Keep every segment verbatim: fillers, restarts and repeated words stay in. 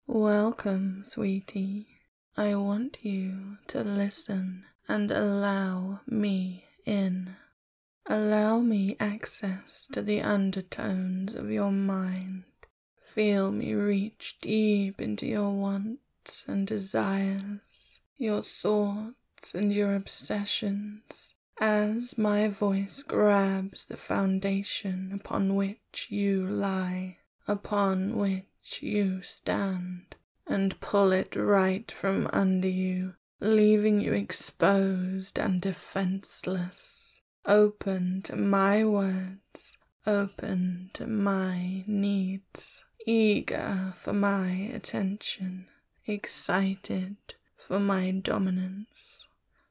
Welcome, sweetie. I want you to listen and allow me in. Allow me access to the undertones of your mind. Feel me reach deep into your wants and desires, your thoughts and your obsessions, as my voice grabs the foundation upon which you lie, upon which you stand, and pull it right from under you, leaving you exposed and defenseless, open to my words, open to my needs, eager for my attention, excited for my dominance.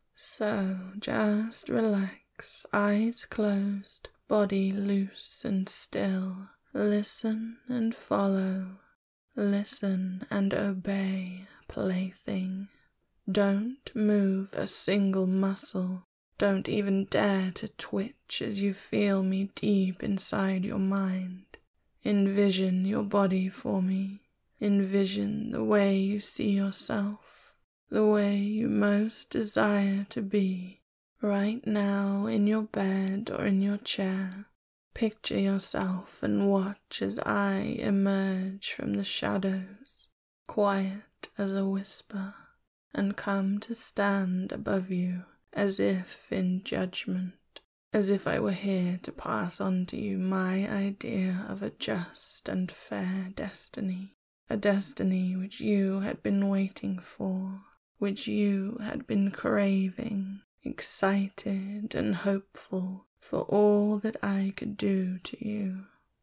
So just relax, eyes closed, body loose and still. Listen and follow. Listen and obey, plaything. Don't move a single muscle. Don't even dare to twitch as you feel me deep inside your mind. Envision your body for me. Envision the way you see yourself, the way you most desire to be, right now in your bed or in your chair. Picture yourself and watch as I emerge from the shadows, quiet as a whisper, and come to stand above you as if in judgment, as if I were here to pass on to you my idea of a just and fair destiny, a destiny which you had been waiting for, which you had been craving, excited and hopeful for all that I could do to you.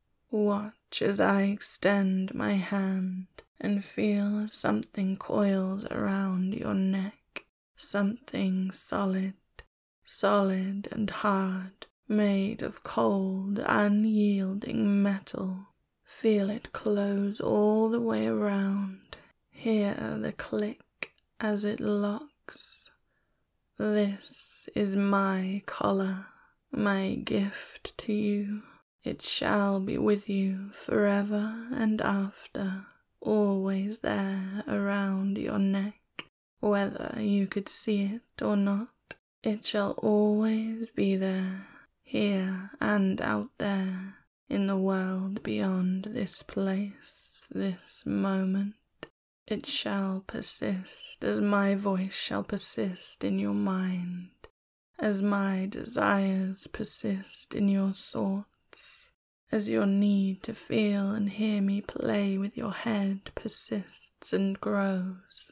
Watch as I extend my hand and feel as something coils around your neck, something solid, solid and hard, made of cold, unyielding metal. Feel it close all the way around. Hear the click as it locks. This is my collar, my gift to you. It shall be with you forever and after, always there around your neck, whether you could see it or not. It shall always be there, here and out there, in the world beyond this place, this moment. It shall persist as my voice shall persist in your mind, as my desires persist in your thoughts, as your need to feel and hear me play with your head persists and grows.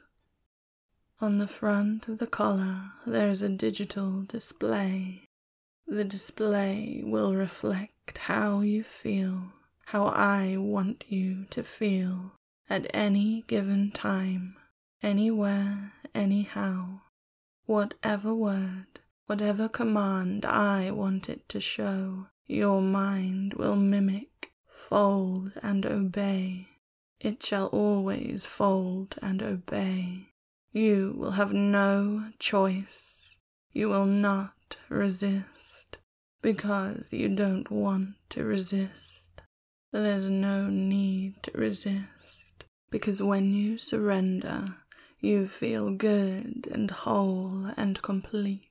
On the front of the collar there is a digital display. The display will reflect how you feel, how I want you to feel, at any given time, anywhere, anyhow. Whatever word, whatever command I want it to show, your mind will mimic, fold and obey. It shall always fold and obey. You will have no choice. You will not resist, because you don't want to resist. There's no need to resist, because when you surrender, you feel good and whole and complete.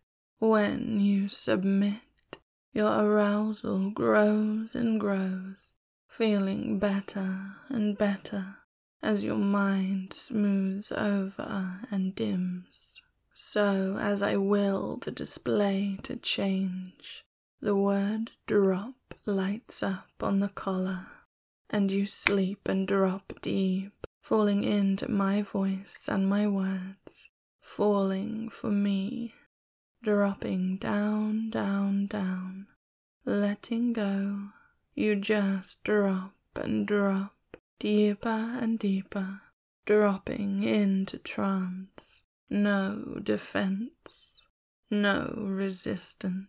When you submit, your arousal grows and grows, feeling better and better as your mind smooths over and dims. So as I will the display to change, the word drop lights up on the collar, and you sleep and drop deep, falling into my voice and my words, falling for me, dropping down, down, down, letting go. You just drop and drop, deeper and deeper, dropping into trance. No defense, no resistance.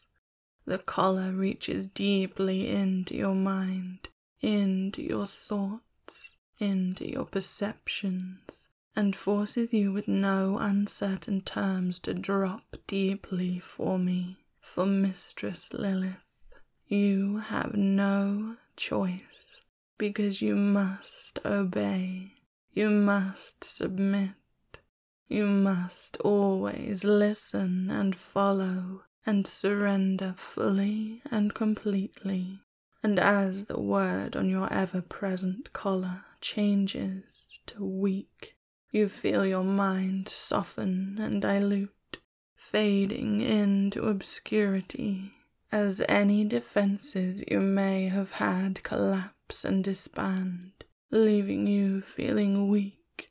The collar reaches deeply into your mind, into your thoughts, into your perceptions, and forces you with no uncertain terms to drop deeply for me, for Mistress Lilith. You have no choice, because you must obey. You must submit. You must always listen and follow and surrender fully and completely. And as the word on your ever-present collar changes to weak, you feel your mind soften and dilute, fading into obscurity, as any defenses you may have had collapse and disband, leaving you feeling weak,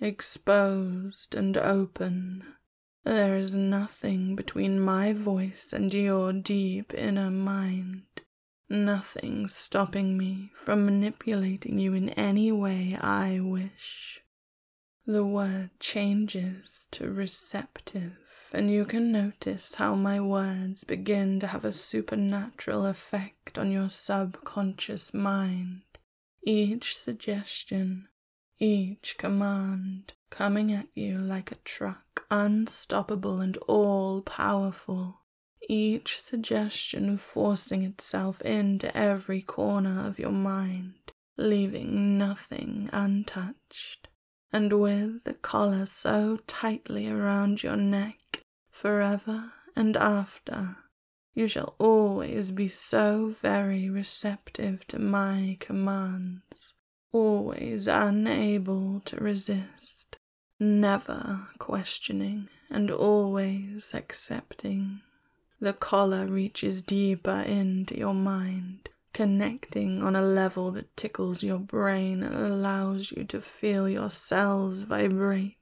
exposed and open. There is nothing between my voice and your deep inner mind, nothing stopping me from manipulating you in any way I wish. The word changes to receptive, and you can notice how my words begin to have a supernatural effect on your subconscious mind. Each suggestion, each command, coming at you like a truck, unstoppable and all-powerful. Each suggestion forcing itself into every corner of your mind, leaving nothing untouched. And with the collar so tightly around your neck, forever and after, you shall always be so very receptive to my commands, always unable to resist, never questioning and always accepting. The collar reaches deeper into your mind, connecting on a level that tickles your brain and allows you to feel your cells vibrate.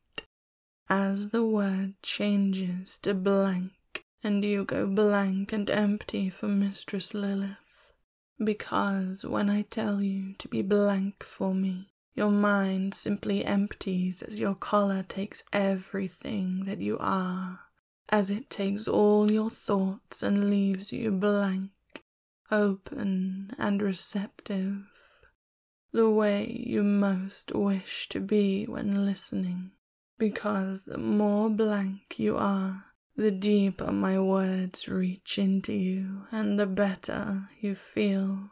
As the word changes to blank, and you go blank and empty for Mistress Lilith. Because when I tell you to be blank for me, your mind simply empties as your collar takes everything that you are, as it takes all your thoughts and leaves you blank, open and receptive, the way you most wish to be when listening, because the more blank you are, the deeper my words reach into you, and the better you feel.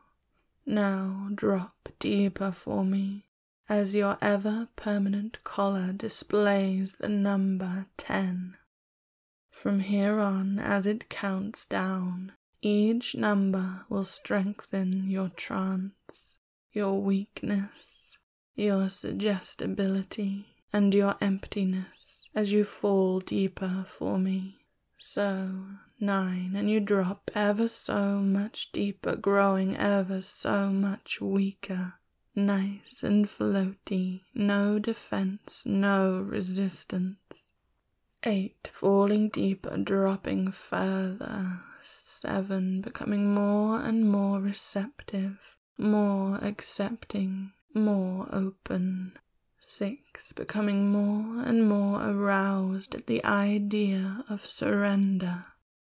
Now drop deeper for me, as your ever-permanent collar displays the number ten. From here on, as it counts down, each number will strengthen your trance, your weakness, your suggestibility, and your emptiness as you fall deeper for me. So, nine, and you drop ever so much deeper, growing ever so much weaker, nice and floaty, no defense, no resistance. Eight, falling deeper, dropping further. Seven, becoming more and more receptive, more accepting, more open. Six, becoming more and more aroused at the idea of surrender.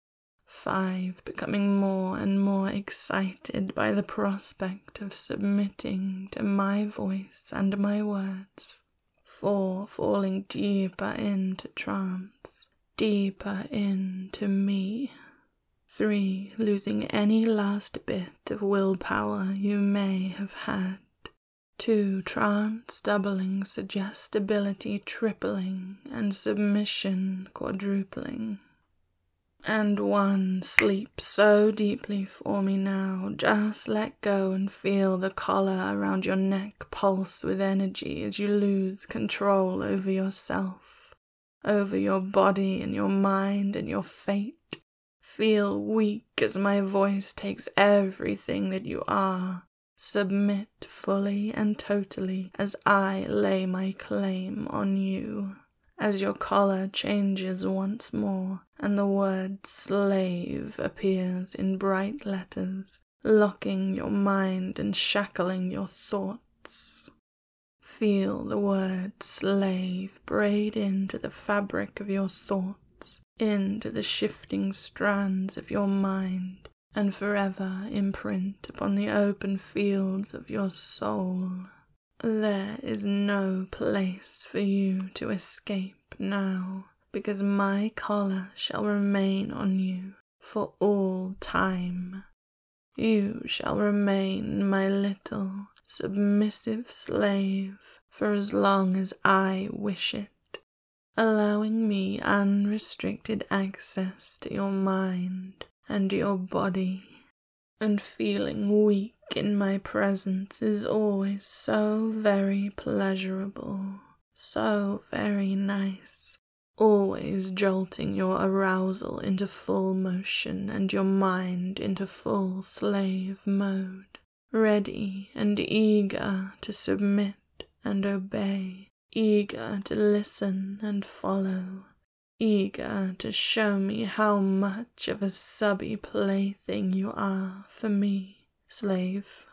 Five, becoming more and more excited by the prospect of submitting to my voice and my words. Four, falling deeper into trance, deeper into me. Three, losing any last bit of willpower you may have had. Two, trance doubling, suggestibility tripling, and submission quadrupling. And one, sleep so deeply for me now, just let go and feel the collar around your neck pulse with energy as you lose control over yourself, over your body and your mind and your fate. Feel weak as my voice takes everything that you are. Submit fully and totally as I lay my claim on you. As your collar changes once more and the word slave appears in bright letters, locking your mind and shackling your thoughts. Feel the word slave braid into the fabric of your thoughts, into the shifting strands of your mind, and forever imprint upon the open fields of your soul. There is no place for you to escape now, because my collar shall remain on you for all time. You shall remain my little, submissive slave for as long as I wish it, allowing me unrestricted access to your mind and your body, and feeling weak in my presence is always so very pleasurable, so very nice, always jolting your arousal into full motion and your mind into full slave mode, ready and eager to submit and obey, eager to listen and follow, eager to show me how much of a subby plaything you are for me, slave.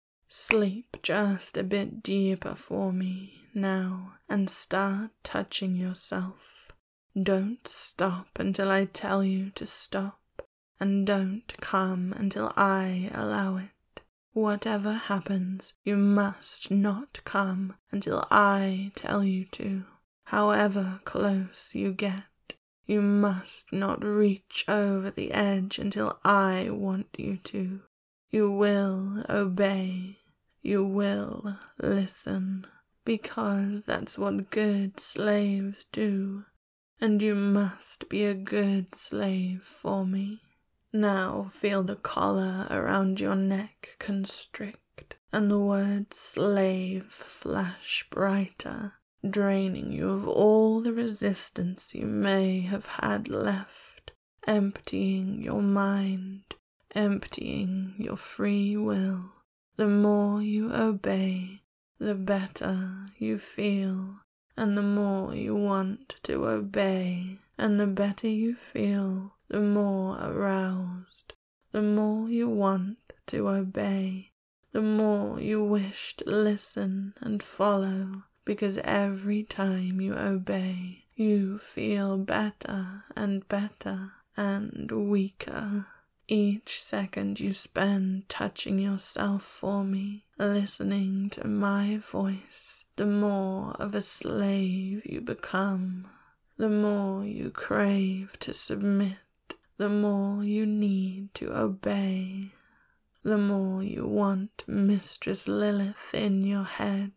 Sleep just a bit deeper for me now and start touching yourself. Don't stop until I tell you to stop, and don't come until I allow it. Whatever happens, you must not come until I tell you to. However close you get, you must not reach over the edge until I want you to. You will obey. You will listen, because that's what good slaves do, and you must be a good slave for me. Now feel the collar around your neck constrict, and the word slave flash brighter, draining you of all the resistance you may have had left, emptying your mind, emptying your free will. The more you obey, the better you feel, and the more you want to obey, and the better you feel, the more aroused. The more you want to obey, the more you wish to listen and follow, because every time you obey, you feel better and better and weaker. Each second you spend touching yourself for me, listening to my voice, the more of a slave you become, the more you crave to submit, the more you need to obey, the more you want Mistress Lilith in your head,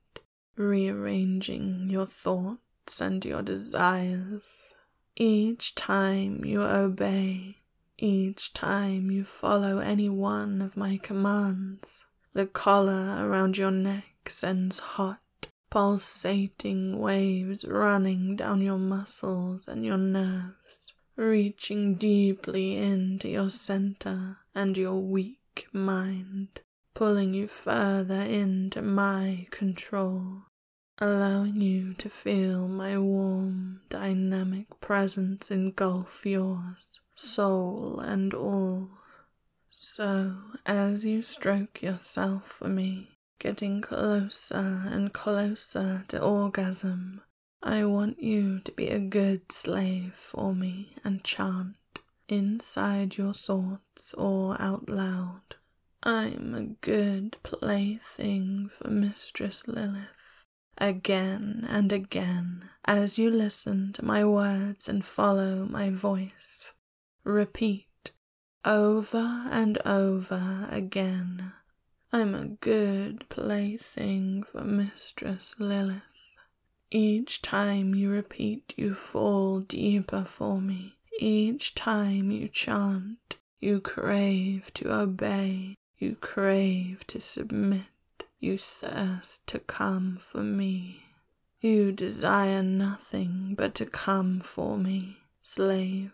rearranging your thoughts and your desires. Each time you obey, each time you follow any one of my commands, the collar around your neck sends hot, pulsating waves running down your muscles and your nerves, reaching deeply into your center and your weak mind, pulling you further into my control, allowing you to feel my warm, dynamic presence engulf yours, soul and all. So, as you stroke yourself for me, getting closer and closer to orgasm, I want you to be a good slave for me and chant, inside your thoughts or out loud, I'm a good plaything for Mistress Lilith, again and again, as you listen to my words and follow my voice. Repeat, over and over again, I'm a good plaything for Mistress Lilith. Each time you repeat, you fall deeper for me. Each time you chant, you crave to obey, you crave to submit, you thirst to come for me. You desire nothing but to come for me, slave.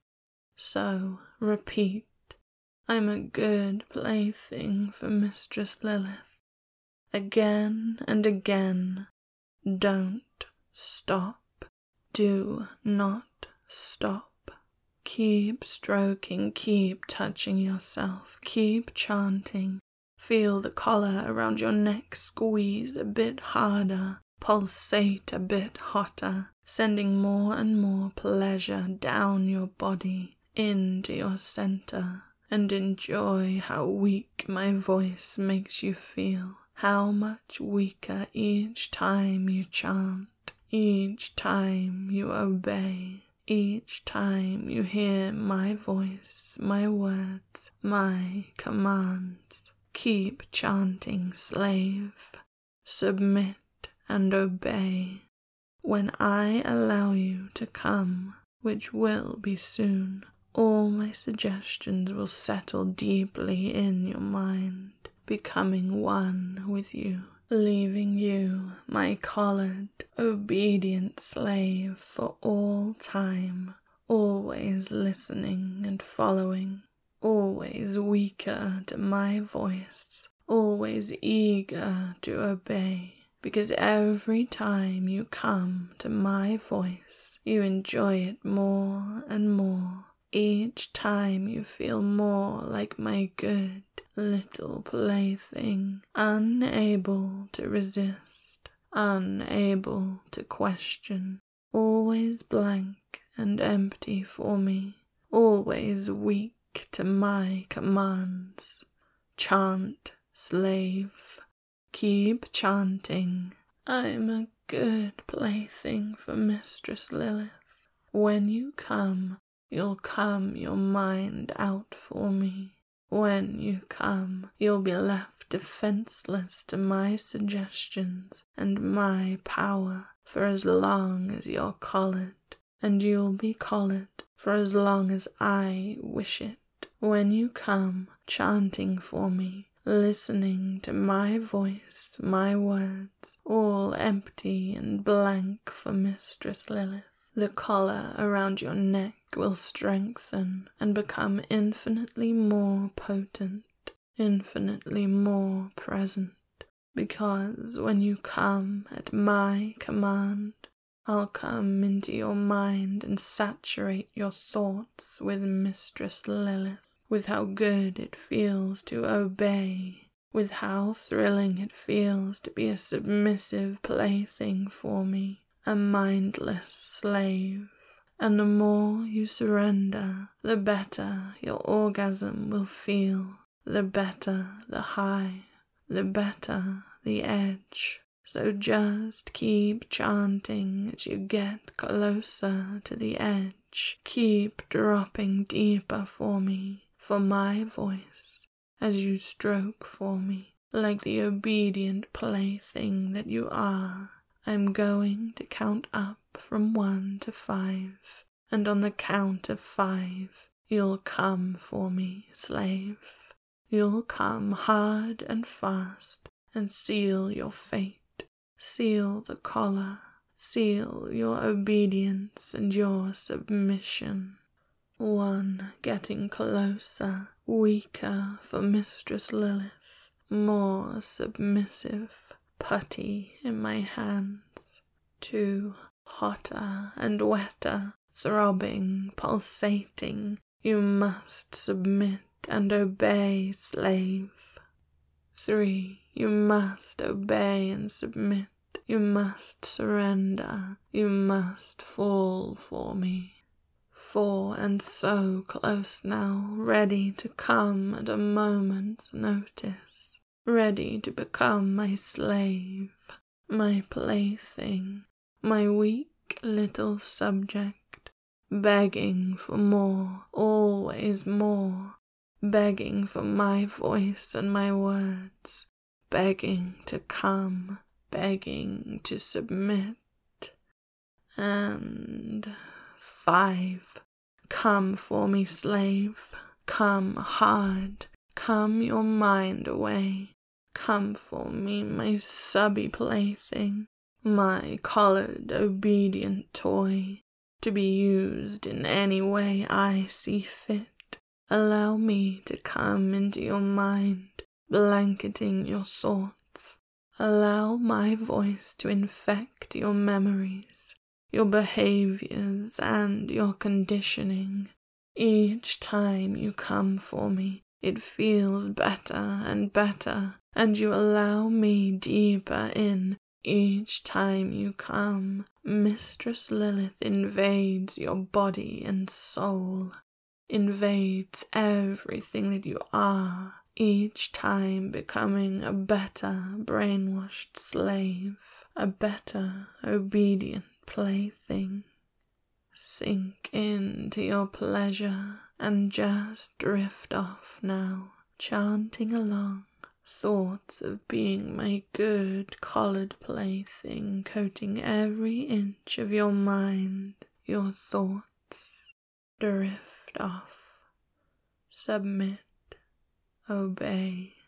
So repeat, I'm a good plaything for Mistress Lilith. Again and again, don't stop. Do not stop. Keep stroking, keep touching yourself, keep chanting. Feel the collar around your neck squeeze a bit harder, pulsate a bit hotter, sending more and more pleasure down your body, into your center, and enjoy how weak my voice makes you feel, how much weaker each time you chant, each time you obey, each time you hear my voice, my words, my commands. Keep chanting, slave. Submit and obey. When I allow you to come, which will be soon, all my suggestions will settle deeply in your mind, becoming one with you, leaving you, my collared, obedient slave for all time, always listening and following, always weaker to my voice, always eager to obey, because every time you come to my voice, you enjoy it more and more. Each time you feel more like my good little plaything, unable to resist, unable to question, always blank and empty for me, always weak to my commands. Chant, slave, keep chanting. I'm a good plaything for Mistress Lilith. When you come, you'll come your mind out for me. When you come, you'll be left defenseless to my suggestions and my power for as long as you're collared, and you'll be collared for as long as I wish it. When you come, chanting for me, listening to my voice, my words, all empty and blank for Mistress Lilith, the collar around your neck will strengthen and become infinitely more potent, infinitely more present, because when you come at my command, I'll come into your mind and saturate your thoughts with Mistress Lilith, with how good it feels to obey, with how thrilling it feels to be a submissive plaything for me, a mindless slave. And the more you surrender, the better your orgasm will feel, the better the high, the better the edge. So just keep chanting as you get closer to the edge. Keep dropping deeper for me, for my voice, as you stroke for me, like the obedient plaything that you are. I'm going to count up from one to five, and on the count of five, you'll come for me, slave. You'll come hard and fast and seal your fate, seal the collar, seal your obedience and your submission. One getting closer, weaker for Mistress Lilith, more submissive, putty in my hands. Two, hotter and wetter, throbbing, pulsating. You must submit and obey, slave. Three, you must obey and submit. You must surrender. You must fall for me. Four, and so close now, ready to come at a moment's notice, ready to become my slave, my plaything, my weak little subject, begging for more, always more, begging for my voice and my words, begging to come, begging to submit. And five, come for me, slave, come hard, come your mind away, come for me, my subby plaything, my collared, obedient toy, to be used in any way I see fit. Allow me to come into your mind, blanketing your thoughts. Allow my voice to infect your memories, your behaviors, and your conditioning. Each time you come for me, it feels better and better, and you allow me deeper in. Each time you come, Mistress Lilith invades your body and soul, invades everything that you are, each time becoming a better brainwashed slave, a better obedient plaything. Sink into your pleasure and just drift off now, chanting along Thoughts of being my good collared plaything coating every inch of your mind. Your thoughts drift off. Submit. Obey.